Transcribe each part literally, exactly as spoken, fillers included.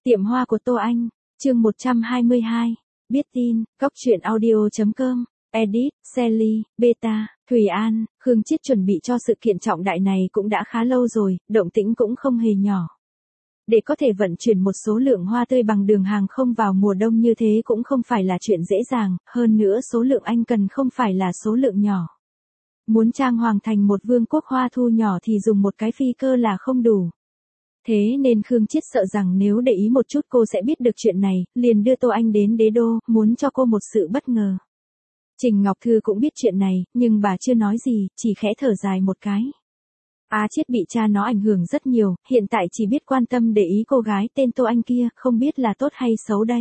Tiệm hoa của Tô Anh, chương một trăm hai mươi hai. Biết tin, góc truyện audio.com, edit, Sally, Beta, Thùy An, Khương Chiết chuẩn bị cho sự kiện trọng đại này cũng đã khá lâu rồi, động tĩnh cũng không hề nhỏ. Để có thể vận chuyển một số lượng hoa tươi bằng đường hàng không vào mùa đông như thế cũng không phải là chuyện dễ dàng, hơn nữa số lượng anh cần không phải là số lượng nhỏ. Muốn trang hoàng thành một vương quốc hoa thu nhỏ thì dùng một cái phi cơ là không đủ. Thế nên Khương Chiết sợ rằng nếu để ý một chút cô sẽ biết được chuyện này, liền đưa Tô Anh đến đế đô, muốn cho cô một sự bất ngờ. Trình Ngọc Thư cũng biết chuyện này, nhưng bà chưa nói gì, chỉ khẽ thở dài một cái. Á Chiết bị cha nó ảnh hưởng rất nhiều, hiện tại chỉ biết quan tâm để ý cô gái tên Tô Anh kia, không biết là tốt hay xấu đây.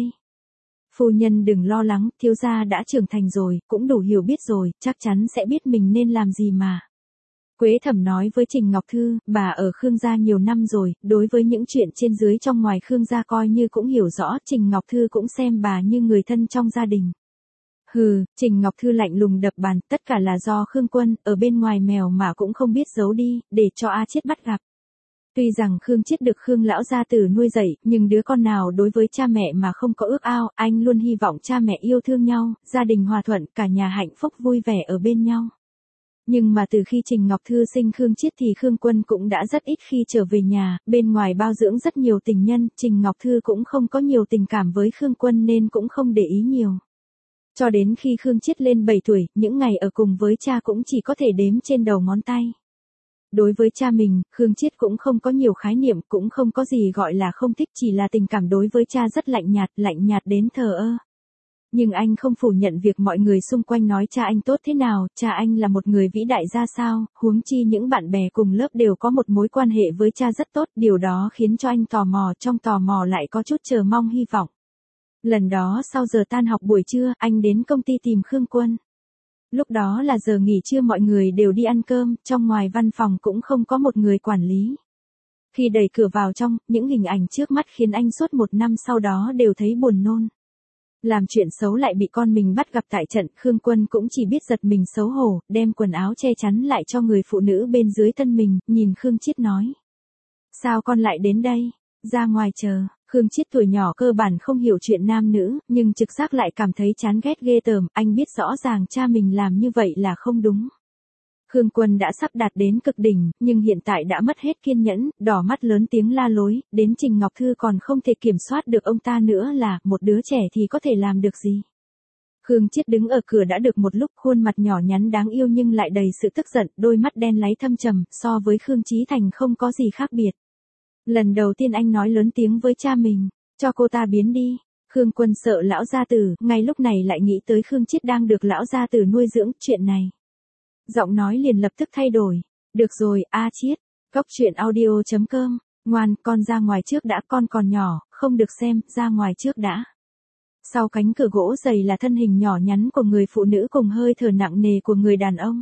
Phu nhân đừng lo lắng, thiếu gia đã trưởng thành rồi, cũng đủ hiểu biết rồi, chắc chắn sẽ biết mình nên làm gì mà. Quế Thẩm nói với Trình Ngọc Thư, bà ở Khương gia nhiều năm rồi, đối với những chuyện trên dưới trong ngoài Khương gia coi như cũng hiểu rõ, Trình Ngọc Thư cũng xem bà như người thân trong gia đình. Hừ, Trình Ngọc Thư lạnh lùng đập bàn, tất cả là do Khương Quân, ở bên ngoài mèo mà cũng không biết giấu đi, để cho A Chiết bắt gặp. Tuy rằng Khương Chiết được Khương lão gia tử nuôi dạy, nhưng đứa con nào đối với cha mẹ mà không có ước ao, anh luôn hy vọng cha mẹ yêu thương nhau, gia đình hòa thuận, cả nhà hạnh phúc vui vẻ ở bên nhau. Nhưng mà từ khi Trình Ngọc Thư sinh Khương Chiết thì Khương Quân cũng đã rất ít khi trở về nhà, bên ngoài bao dưỡng rất nhiều tình nhân, Trình Ngọc Thư cũng không có nhiều tình cảm với Khương Quân nên cũng không để ý nhiều. Cho đến khi Khương Chiết lên bảy tuổi, những ngày ở cùng với cha cũng chỉ có thể đếm trên đầu ngón tay. Đối với cha mình, Khương Chiết cũng không có nhiều khái niệm, cũng không có gì gọi là không thích, chỉ là tình cảm đối với cha rất lạnh nhạt, lạnh nhạt đến thờ ơ. Nhưng anh không phủ nhận việc mọi người xung quanh nói cha anh tốt thế nào, cha anh là một người vĩ đại ra sao, huống chi những bạn bè cùng lớp đều có một mối quan hệ với cha rất tốt, điều đó khiến cho anh tò mò, trong tò mò lại có chút chờ mong hy vọng. Lần đó sau giờ tan học buổi trưa, anh đến công ty tìm Khương Quân. Lúc đó là giờ nghỉ trưa mọi người đều đi ăn cơm, trong ngoài văn phòng cũng không có một người quản lý. Khi đẩy cửa vào trong, những hình ảnh trước mắt khiến anh suốt một năm sau đó đều thấy buồn nôn. Làm chuyện xấu lại bị con mình bắt gặp tại trận, Khương Quân cũng chỉ biết giật mình xấu hổ, đem quần áo che chắn lại cho người phụ nữ bên dưới thân mình, nhìn Khương Chiết nói. Sao con lại đến đây? Ra ngoài chờ. Khương Chiết tuổi nhỏ cơ bản không hiểu chuyện nam nữ, nhưng trực giác lại cảm thấy chán ghét ghê tởm, anh biết rõ ràng cha mình làm như vậy là không đúng. Khương Quân đã sắp đạt đến cực đỉnh, nhưng hiện tại đã mất hết kiên nhẫn, đỏ mắt lớn tiếng la lối, đến Trình Ngọc Thư còn không thể kiểm soát được ông ta nữa là, một đứa trẻ thì có thể làm được gì. Khương Chiết đứng ở cửa đã được một lúc, khuôn mặt nhỏ nhắn đáng yêu nhưng lại đầy sự tức giận, đôi mắt đen láy thâm trầm, so với Khương Chí Thành không có gì khác biệt. Lần đầu tiên anh nói lớn tiếng với cha mình, cho cô ta biến đi. Khương Quân sợ lão gia tử, ngay lúc này lại nghĩ tới Khương Chiết đang được lão gia tử nuôi dưỡng, chuyện này. Giọng nói liền lập tức thay đổi. Được rồi, A Chiết, góc truyện audio.com, ngoan, con ra ngoài trước đã, con còn nhỏ, không được xem, ra ngoài trước đã. Sau cánh cửa gỗ dày là thân hình nhỏ nhắn của người phụ nữ cùng hơi thở nặng nề của người đàn ông.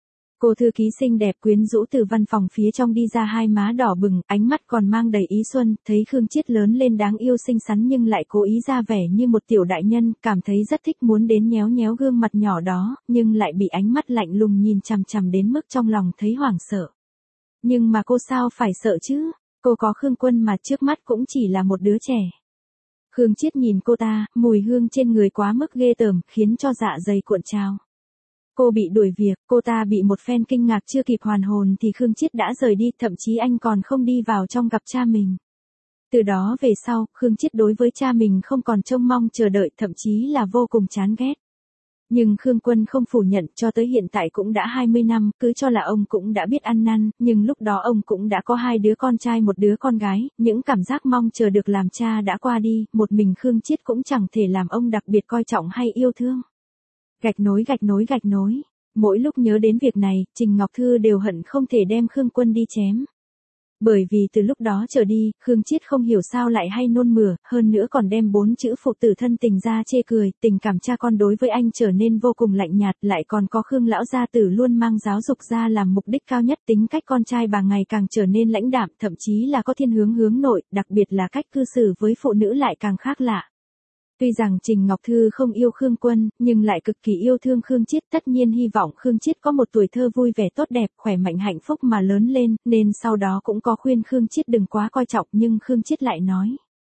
Cô thư ký xinh đẹp quyến rũ từ văn phòng phía trong đi ra, hai má đỏ bừng, ánh mắt còn mang đầy ý xuân, thấy Khương Chiết lớn lên đáng yêu xinh xắn nhưng lại cố ý ra vẻ như một tiểu đại nhân, cảm thấy rất thích muốn đến nhéo nhéo gương mặt nhỏ đó, nhưng lại bị ánh mắt lạnh lùng nhìn chằm chằm đến mức trong lòng thấy hoảng sợ. Nhưng mà cô sao phải sợ chứ, cô có Khương Quân mà, trước mắt cũng chỉ là một đứa trẻ. Khương Chiết nhìn cô ta, mùi hương trên người quá mức ghê tởm, khiến cho dạ dày cuộn trào. Cô bị đuổi việc, cô ta bị một phen kinh ngạc chưa kịp hoàn hồn thì Khương Chiết đã rời đi, thậm chí anh còn không đi vào trong gặp cha mình. Từ đó về sau, Khương Chiết đối với cha mình không còn trông mong chờ đợi, thậm chí là vô cùng chán ghét. Nhưng Khương Quân không phủ nhận, cho tới hiện tại cũng đã hai mươi năm, cứ cho là ông cũng đã biết ăn năn, nhưng lúc đó ông cũng đã có hai đứa con trai một đứa con gái, những cảm giác mong chờ được làm cha đã qua đi, một mình Khương Chiết cũng chẳng thể làm ông đặc biệt coi trọng hay yêu thương. Gạch nối gạch nối gạch nối. Mỗi lúc nhớ đến việc này, Trình Ngọc Thư đều hận không thể đem Khương Quân đi chém. Bởi vì từ lúc đó trở đi, Khương Chiết không hiểu sao lại hay nôn mửa, hơn nữa còn đem bốn chữ phụ tử thân tình ra chê cười, tình cảm cha con đối với anh trở nên vô cùng lạnh nhạt, lại còn có Khương lão gia tử luôn mang giáo dục ra làm mục đích cao nhất, tính cách con trai bà ngày càng trở nên lãnh đạm, thậm chí là có thiên hướng hướng nội, đặc biệt là cách cư xử với phụ nữ lại càng khác lạ. Tuy rằng Trình Ngọc Thư không yêu Khương Quân, nhưng lại cực kỳ yêu thương Khương Chiết, tất nhiên hy vọng Khương Chiết có một tuổi thơ vui vẻ tốt đẹp, khỏe mạnh hạnh phúc mà lớn lên, nên sau đó cũng có khuyên Khương Chiết đừng quá coi trọng, nhưng Khương Chiết lại nói.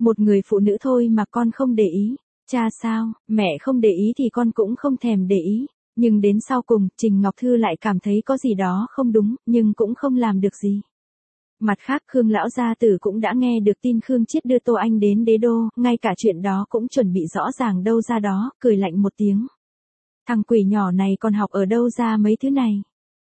Một người phụ nữ thôi mà con không để ý. Cha sao, mẹ không để ý thì con cũng không thèm để ý. Nhưng đến sau cùng, Trình Ngọc Thư lại cảm thấy có gì đó không đúng, nhưng cũng không làm được gì. Mặt khác Khương lão gia tử cũng đã nghe được tin Khương Chiết đưa Tô Anh đến đế đô, ngay cả chuyện đó cũng chuẩn bị rõ ràng đâu ra đó, cười lạnh một tiếng. Thằng quỷ nhỏ này còn học ở đâu ra mấy thứ này?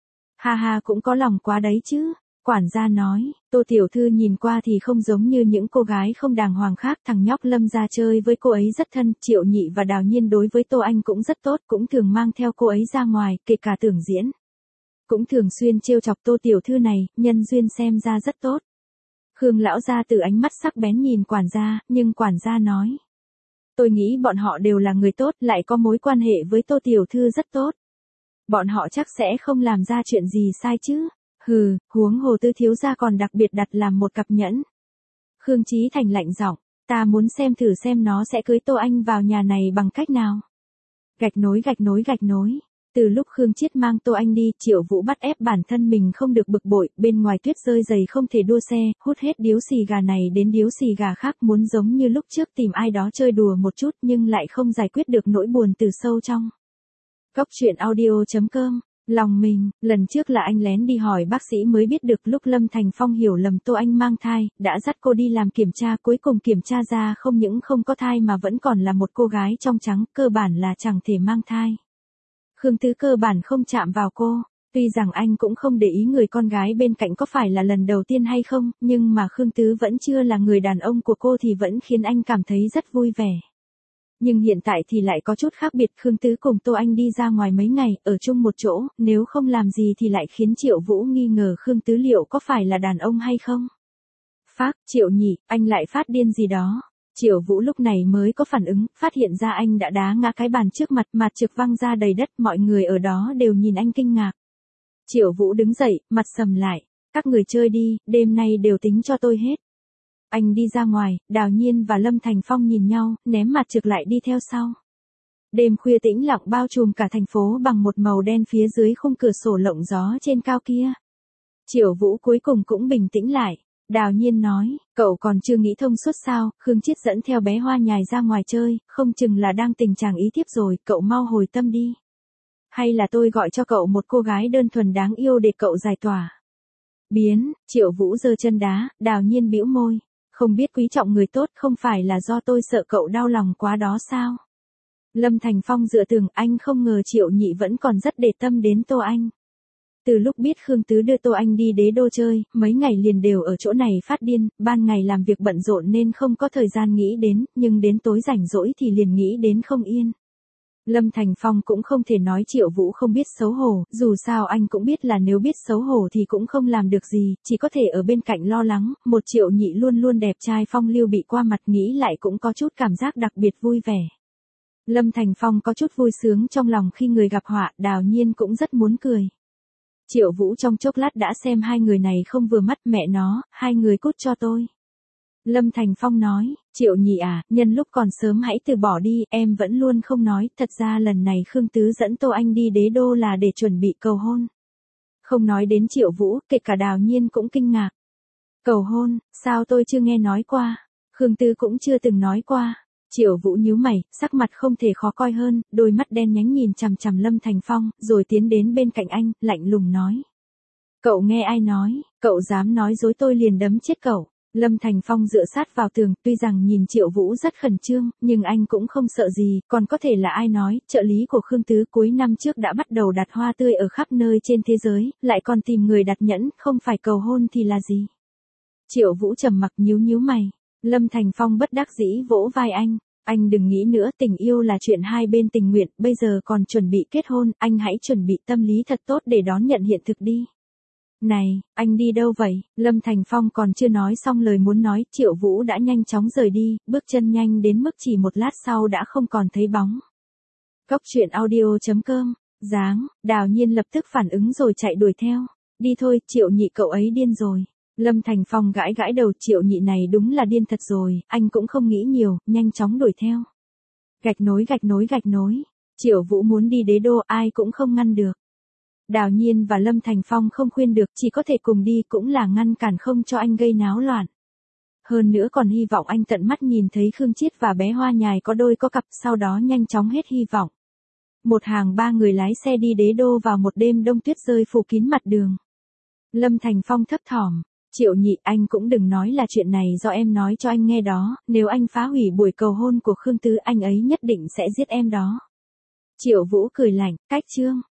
Ha ha, cũng có lòng quá đấy chứ. Quản gia nói, Tô tiểu thư nhìn qua thì không giống như những cô gái không đàng hoàng khác, thằng nhóc Lâm ra chơi với cô ấy rất thân, Triệu Nhị và Đào Nhiên đối với Tô Anh cũng rất tốt, cũng thường mang theo cô ấy ra ngoài, kể cả tưởng diễn. Cũng thường xuyên trêu chọc Tô tiểu thư này, nhân duyên xem ra rất tốt. Khương lão gia từ ánh mắt sắc bén nhìn quản gia, nhưng quản gia nói. Tôi nghĩ bọn họ đều là người tốt, lại có mối quan hệ với Tô tiểu thư rất tốt. Bọn họ chắc sẽ không làm ra chuyện gì sai chứ. Hừ, huống hồ Tư thiếu gia còn đặc biệt đặt làm một cặp nhẫn. Khương Chí Thành lạnh giọng, ta muốn xem thử xem nó sẽ cưới Tô Anh vào nhà này bằng cách nào. Gạch nối gạch nối gạch nối. Từ lúc Khương Chiết mang Tô Anh đi, Triệu Vũ bắt ép bản thân mình không được bực bội, bên ngoài tuyết rơi dày không thể đua xe, hút hết điếu xì gà này đến điếu xì gà khác, muốn giống như lúc trước tìm ai đó chơi đùa một chút nhưng lại không giải quyết được nỗi buồn từ sâu trong. Cóc truyện audio chấm com. Lòng mình, lần trước là anh lén đi hỏi bác sĩ mới biết được lúc Lâm Thành Phong hiểu lầm Tô Anh mang thai, đã dắt cô đi làm kiểm tra, cuối cùng kiểm tra ra không những không có thai mà vẫn còn là một cô gái trong trắng, cơ bản là chẳng thể mang thai. Khương Tứ cơ bản không chạm vào cô, tuy rằng anh cũng không để ý người con gái bên cạnh có phải là lần đầu tiên hay không, nhưng mà Khương Tứ vẫn chưa là người đàn ông của cô thì vẫn khiến anh cảm thấy rất vui vẻ. Nhưng hiện tại thì lại có chút khác biệt, Khương Tứ cùng Tô Anh đi ra ngoài mấy ngày, ở chung một chỗ, nếu không làm gì thì lại khiến Triệu Vũ nghi ngờ Khương Tứ liệu có phải là đàn ông hay không. Phác, Triệu nhị, anh lại phát điên gì đó. Triệu Vũ lúc này mới có phản ứng, phát hiện ra anh đã đá ngã cái bàn trước mặt, mặt trực văng ra đầy đất, mọi người ở đó đều nhìn anh kinh ngạc. Triệu Vũ đứng dậy, mặt sầm lại, các người chơi đi, đêm nay đều tính cho tôi hết. Anh đi ra ngoài, Đào Nhiên và Lâm Thành Phong nhìn nhau, ném mặt trực lại đi theo sau. Đêm khuya tĩnh lặng bao trùm cả thành phố bằng một màu đen phía dưới khung cửa sổ lộng gió trên cao kia. Triệu Vũ cuối cùng cũng bình tĩnh lại. Đào Nhiên nói, cậu còn chưa nghĩ thông suốt sao, Khương Chiết dẫn theo bé Hoa Nhài ra ngoài chơi, không chừng là đang tình trạng ý thiếp rồi, cậu mau hồi tâm đi. Hay là tôi gọi cho cậu một cô gái đơn thuần đáng yêu để cậu giải tỏa. Biến, Triệu Vũ giơ chân đá, Đào Nhiên bĩu môi. Không biết quý trọng người tốt, không phải là do tôi sợ cậu đau lòng quá đó sao? Lâm Thành Phong dựa tường, anh không ngờ Triệu Nhị vẫn còn rất để tâm đến Tô Anh. Từ lúc biết Khương Tứ đưa Tô Anh đi đế đô chơi, mấy ngày liền đều ở chỗ này phát điên, ban ngày làm việc bận rộn nên không có thời gian nghĩ đến, nhưng đến tối rảnh rỗi thì liền nghĩ đến không yên. Lâm Thành Phong cũng không thể nói Triệu Vũ không biết xấu hổ, dù sao anh cũng biết là nếu biết xấu hổ thì cũng không làm được gì, chỉ có thể ở bên cạnh lo lắng, một Triệu Nhị luôn luôn đẹp trai phong lưu bị qua mặt nghĩ lại cũng có chút cảm giác đặc biệt vui vẻ. Lâm Thành Phong có chút vui sướng trong lòng khi người gặp họa, Đào Nhiên cũng rất muốn cười. Triệu Vũ trong chốc lát đã xem hai người này không vừa mắt, mẹ nó, hai người cút cho tôi. Lâm Thành Phong nói, Triệu Nhị à, nhân lúc còn sớm hãy từ bỏ đi, em vẫn luôn không nói, thật ra lần này Khương Tứ dẫn Tô Anh đi đế đô là để chuẩn bị cầu hôn. Không nói đến Triệu Vũ, kể cả Đào Nhiên cũng kinh ngạc. Cầu hôn, sao tôi chưa nghe nói qua, Khương Tứ cũng chưa từng nói qua. Triệu Vũ nhíu mày, sắc mặt không thể khó coi hơn, đôi mắt đen nhánh nhìn chằm chằm Lâm Thành Phong, rồi tiến đến bên cạnh anh, lạnh lùng nói. Cậu nghe ai nói, cậu dám nói dối tôi liền đấm chết cậu. Lâm Thành Phong dựa sát vào tường, tuy rằng nhìn Triệu Vũ rất khẩn trương, nhưng anh cũng không sợ gì, còn có thể là ai nói, trợ lý của Khương Tứ cuối năm trước đã bắt đầu đặt hoa tươi ở khắp nơi trên thế giới, lại còn tìm người đặt nhẫn, không phải cầu hôn thì là gì. Triệu Vũ trầm mặc nhíu nhíu mày. Lâm Thành Phong bất đắc dĩ vỗ vai anh, anh đừng nghĩ nữa, tình yêu là chuyện hai bên tình nguyện, bây giờ còn chuẩn bị kết hôn, anh hãy chuẩn bị tâm lý thật tốt để đón nhận hiện thực đi. Này, anh đi đâu vậy? Lâm Thành Phong còn chưa nói xong lời muốn nói, Triệu Vũ đã nhanh chóng rời đi, bước chân nhanh đến mức chỉ một lát sau đã không còn thấy bóng. Cóc truyện audio chấm com, dáng, Đào Nhiên lập tức phản ứng rồi chạy đuổi theo. Đi thôi, Triệu Nhị cậu ấy điên rồi. Lâm Thành Phong gãi gãi đầu, Triệu Nhị này đúng là điên thật rồi, anh cũng không nghĩ nhiều, nhanh chóng đuổi theo. Gạch nối gạch nối gạch nối, Triệu Vũ muốn đi đế đô ai cũng không ngăn được. Đào Nhiên và Lâm Thành Phong không khuyên được, chỉ có thể cùng đi cũng là ngăn cản không cho anh gây náo loạn. Hơn nữa còn hy vọng anh tận mắt nhìn thấy Khương Chiết và bé Hoa Nhài có đôi có cặp, sau đó nhanh chóng hết hy vọng. Một hàng ba người lái xe đi đế đô vào một đêm đông tuyết rơi phủ kín mặt đường. Lâm Thành Phong thấp thỏm, Triệu Nhị, anh cũng đừng nói là chuyện này do em nói cho anh nghe đó, nếu anh phá hủy buổi cầu hôn của Khương Tứ anh ấy nhất định sẽ giết em đó. Triệu Vũ cười lạnh, cách Trương,